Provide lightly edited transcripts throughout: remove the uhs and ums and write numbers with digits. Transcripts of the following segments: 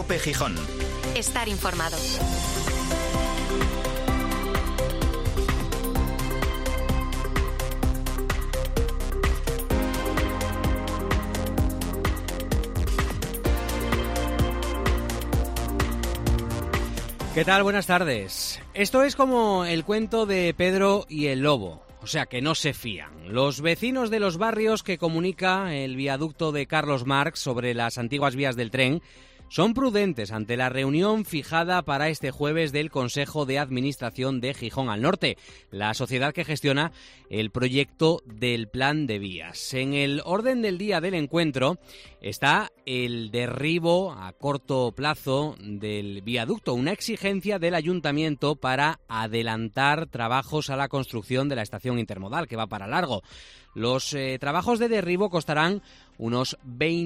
COPE Gijón. Estar informado. ¿Qué tal? Buenas tardes. Esto es como el cuento de Pedro y el lobo, o sea que no se fían. Los vecinos de los barrios que comunica el viaducto de Carlos Marx sobre las antiguas vías del tren son prudentes ante la reunión fijada para este jueves del Consejo de Administración de Gijón al Norte, la sociedad que gestiona el proyecto del Plan de Vías. En el orden del día del encuentro está el derribo a corto plazo del viaducto, una exigencia del ayuntamiento para adelantar trabajos a la construcción de la estación intermodal, que va para largo. Los trabajos de derribo costarán unos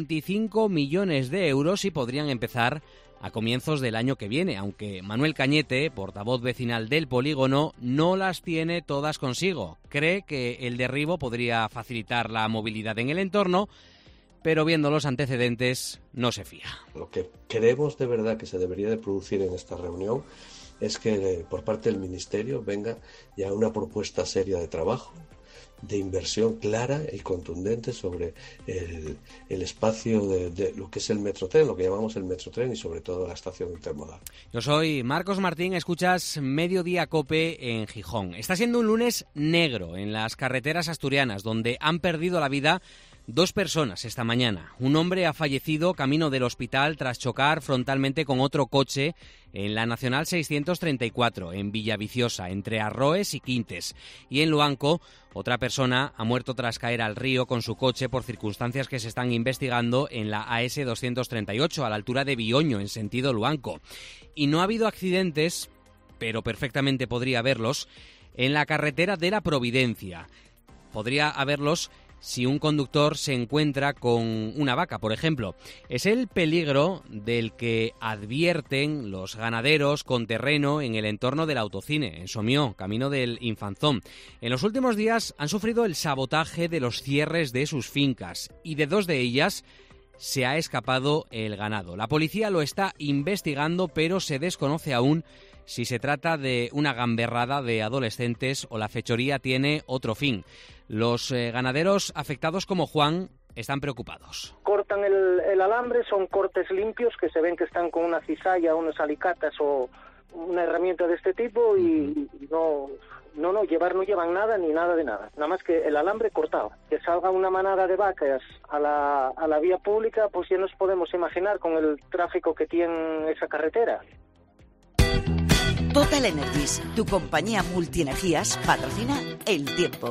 25 millones de euros y podrían empezar a comienzos del año que viene, aunque Manuel Cañete, portavoz vecinal del polígono, no las tiene todas consigo. Cree que el derribo podría facilitar la movilidad en el entorno, pero viendo los antecedentes no se fía. Lo que creemos de verdad que se debería de producir en esta reunión es que por parte del Ministerio venga ya una propuesta seria de trabajo, de inversión clara y contundente sobre el espacio de lo que es el Metrotren, lo que llamamos el Metrotren y sobre todo la estación intermodal. Yo soy Marcos Martín, escuchas Mediodía COPE en Gijón. Está siendo un lunes negro en las carreteras asturianas, donde han perdido la vida 2 personas esta mañana. Un hombre ha fallecido camino del hospital tras chocar frontalmente con otro coche en la Nacional 634, en Villaviciosa, entre Arroes y Quintes. Y en Luanco, otra persona ha muerto tras caer al río con su coche por circunstancias que se están investigando en la AS 238, a la altura de Bioño, en sentido Luanco. Y no ha habido accidentes, pero perfectamente podría haberlos, en la carretera de la Providencia. Podría haberlos si un conductor se encuentra con una vaca, por ejemplo. Es el peligro del que advierten los ganaderos con terreno en el entorno del autocine, en Somió, camino del Infanzón. En los últimos días han sufrido el sabotaje de los cierres de sus fincas y de 2 de ellas se ha escapado el ganado. La policía lo está investigando, pero se desconoce aún si se trata de una gamberrada de adolescentes o la fechoría tiene otro fin. Los ganaderos afectados como Juan están preocupados. Cortan el alambre, son cortes limpios que se ven que están con una cizalla, unos alicatas o una herramienta de este tipo y no llevan nada ni nada de nada. Nada más que el alambre cortado. Que salga una manada de vacas a la vía pública, pues ya nos podemos imaginar con el tráfico que tiene esa carretera. Total Energies, tu compañía multienergías, patrocina El Tiempo.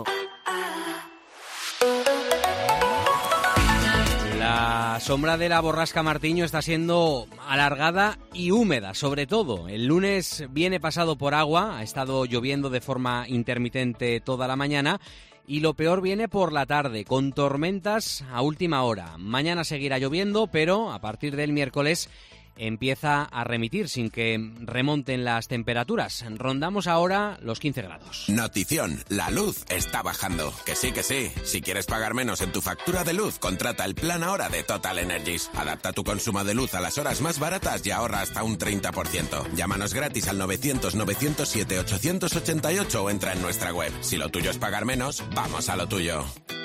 La sombra de la borrasca Martiño está siendo alargada y húmeda, sobre todo. El lunes viene pasado por agua, ha estado lloviendo de forma intermitente toda la mañana y lo peor viene por la tarde, con tormentas a última hora. Mañana seguirá lloviendo, pero a partir del miércoles empieza a remitir sin que remonten las temperaturas. Rondamos ahora los 15 grados. Notición, la luz está bajando. Que sí, que sí. Si quieres pagar menos en tu factura de luz, contrata el plan ahora de Total Energies. Adapta tu consumo de luz a las horas más baratas y ahorra hasta un 30%. Llámanos gratis al 900-907-888 o entra en nuestra web. Si lo tuyo es pagar menos, vamos a lo tuyo.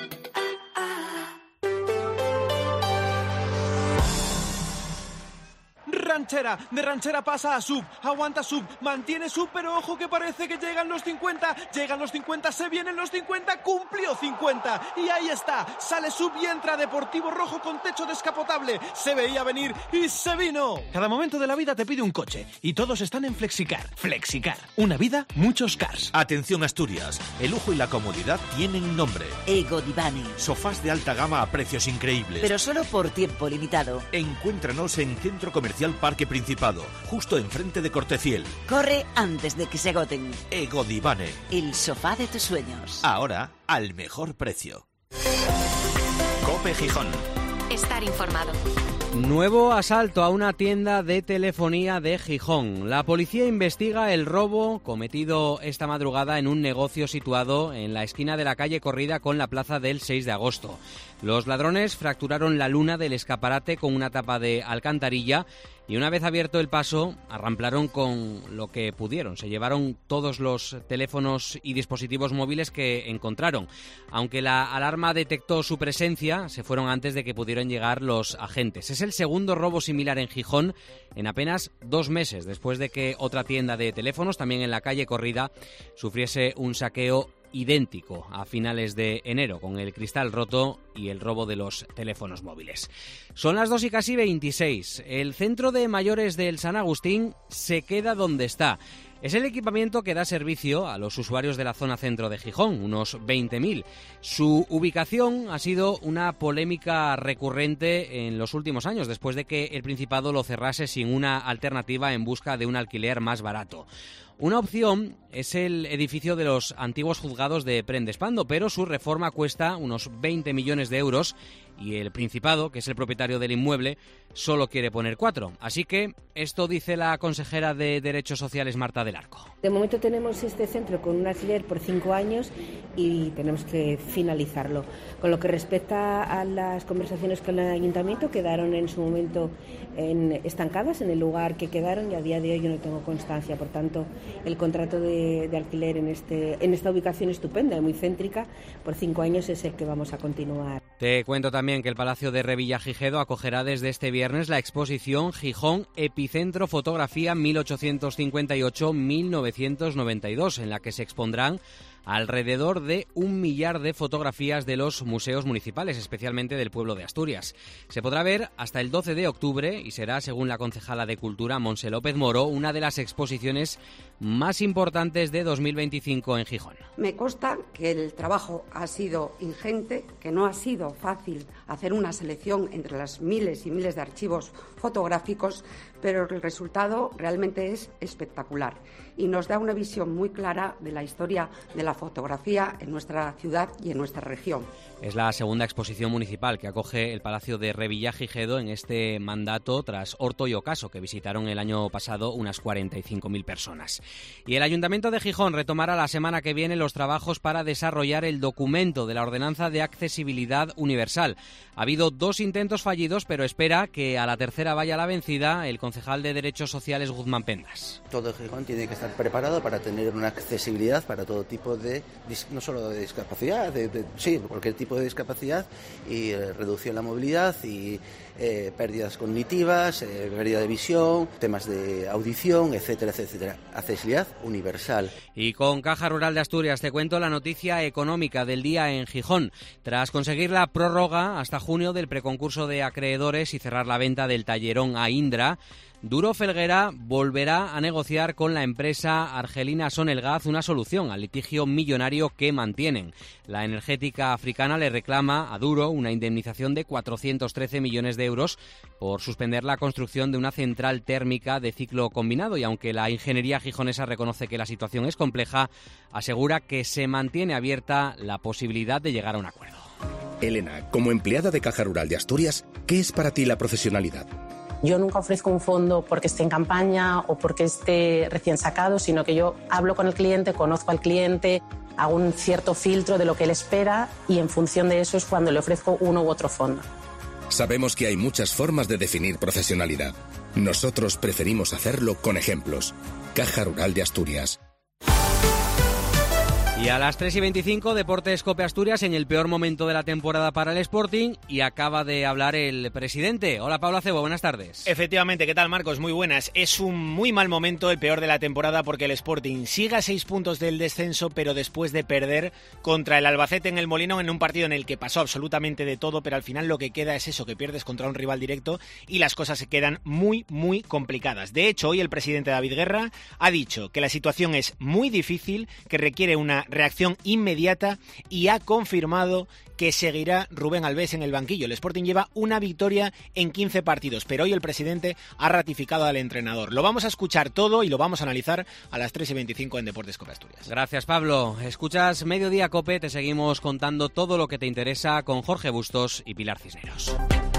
De ranchera pasa a sub, aguanta sub, mantiene sub, pero ojo que parece que llegan los 50, se vienen los 50, cumplió 50, y ahí está, sale sub y entra Deportivo Rojo con techo descapotable, se veía venir y se vino. Cada momento de la vida te pide un coche, y todos están en Flexicar. Flexicar, una vida, muchos cars. Atención Asturias, el lujo y la comodidad tienen nombre. Ego Divani. Sofás de alta gama a precios increíbles. Pero solo por tiempo limitado. Encuéntranos en Centro Comercial Parque Principado, justo enfrente de Corteciel. Corre antes de que se agoten. Ego Divane. El sofá de tus sueños. Ahora, al mejor precio. COPE Gijón. Estar informado. Nuevo asalto a una tienda de telefonía de Gijón. La policía investiga el robo cometido esta madrugada en un negocio situado en la esquina de la calle Corrida con la plaza del 6 de agosto. Los ladrones fracturaron la luna del escaparate con una tapa de alcantarilla y una vez abierto el paso, arramplaron con lo que pudieron. Se llevaron todos los teléfonos y dispositivos móviles que encontraron. Aunque la alarma detectó su presencia, se fueron antes de que pudieran llegar los agentes. Es el segundo robo similar en Gijón en apenas 2 meses, después de que otra tienda de teléfonos, también en la calle Corrida, sufriese un saqueo idéntico a finales de enero, con el cristal roto y el robo de los teléfonos móviles. Son las 2:26. El centro de mayores del San Agustín se queda donde está. Es el equipamiento que da servicio a los usuarios de la zona centro de Gijón, unos 20.000. Su ubicación ha sido una polémica recurrente en los últimos años, después de que el Principado lo cerrase sin una alternativa en busca de un alquiler más barato. Una opción es el edificio de los antiguos juzgados de Prendespando, pero su reforma cuesta unos 20 millones de euros y el Principado, que es el propietario del inmueble, solo quiere poner 4. Así que esto dice la consejera de Derechos Sociales, Marta del Arco. De momento tenemos este centro con un alquiler por 5 años y tenemos que finalizarlo. Con lo que respecta a las conversaciones con el Ayuntamiento, quedaron en su momento estancadas en el lugar que quedaron y a día de hoy yo no tengo constancia. Por tanto, el contrato de alquiler en esta ubicación estupenda y muy céntrica por 5 años es el que vamos a continuar. Te cuento también que el Palacio de Revillagigedo acogerá desde este viernes la exposición Gijón Epicentro Fotografía 1858-1992, en la que se expondrán alrededor de 1 millar de fotografías de los museos municipales, especialmente del pueblo de Asturias. Se podrá ver hasta el 12 de octubre y será, según la concejala de Cultura, Monse López Moro, una de las exposiciones más importantes de 2025 en Gijón. Me consta que el trabajo ha sido ingente, que no ha sido fácil hacer una selección entre las miles y miles de archivos fotográficos, pero el resultado realmente es espectacular y nos da una visión muy clara de la historia de la fotografía en nuestra ciudad y en nuestra región. Es la segunda exposición municipal que acoge el Palacio de Revillagigedo en este mandato, tras Horto y Ocaso, que visitaron el año pasado unas 45.000 personas. Y el Ayuntamiento de Gijón retomará la semana que viene los trabajos para desarrollar el documento de la Ordenanza de Accesibilidad Universal. Ha habido 2 intentos fallidos, pero espera que a la tercera vaya la vencida el concejal de Derechos Sociales, Guzmán Pendas. Todo Gijón tiene que estar preparado para tener una accesibilidad para todo tipo de, no solo de discapacidad, sí, cualquier tipo de discapacidad, y reducción de la movilidad y pérdidas cognitivas, pérdida de visión, temas de audición, etcétera, etcétera. Accesibilidad universal. Y con Caja Rural de Asturias te cuento la noticia económica del día en Gijón. Tras conseguir la prórroga hasta junio del preconcurso de acreedores y cerrar la venta del tallerón a Indra, Duro Felguera volverá a negociar con la empresa argelina Sonelgaz una solución al litigio millonario que mantienen. La energética africana le reclama a Duro una indemnización de 413 millones de euros por suspender la construcción de una central térmica de ciclo combinado, y aunque la ingeniería gijonesa reconoce que la situación es compleja, asegura que se mantiene abierta la posibilidad de llegar a un acuerdo. Elena, como empleada de Caja Rural de Asturias, ¿qué es para ti la profesionalidad? Yo nunca ofrezco un fondo porque esté en campaña o porque esté recién sacado, sino que yo hablo con el cliente, conozco al cliente, hago un cierto filtro de lo que él espera y en función de eso es cuando le ofrezco uno u otro fondo. Sabemos que hay muchas formas de definir profesionalidad. Nosotros preferimos hacerlo con ejemplos. Caja Rural de Asturias. Y a las 3:25, Deportes Cope Asturias en el peor momento de la temporada para el Sporting, y acaba de hablar el presidente. Hola, Pablo Acebo, buenas tardes. Efectivamente, ¿qué tal, Marcos? Muy buenas. Es un muy mal momento, el peor de la temporada, porque el Sporting sigue a 6 puntos del descenso, pero después de perder contra el Albacete en el Molinón, en un partido en el que pasó absolutamente de todo, pero al final lo que queda es eso, que pierdes contra un rival directo y las cosas se quedan muy, muy complicadas. De hecho, hoy el presidente David Guerra ha dicho que la situación es muy difícil, que requiere una reacción inmediata, y ha confirmado que seguirá Rubén Albés en el banquillo. El Sporting lleva una victoria en 15 partidos, pero hoy el presidente ha ratificado al entrenador. Lo vamos a escuchar todo y lo vamos a analizar a las 3:25 en Deportes Cope Asturias. Gracias, Pablo. Escuchas Mediodía Cope, te seguimos contando todo lo que te interesa con Jorge Bustos y Pilar Cisneros.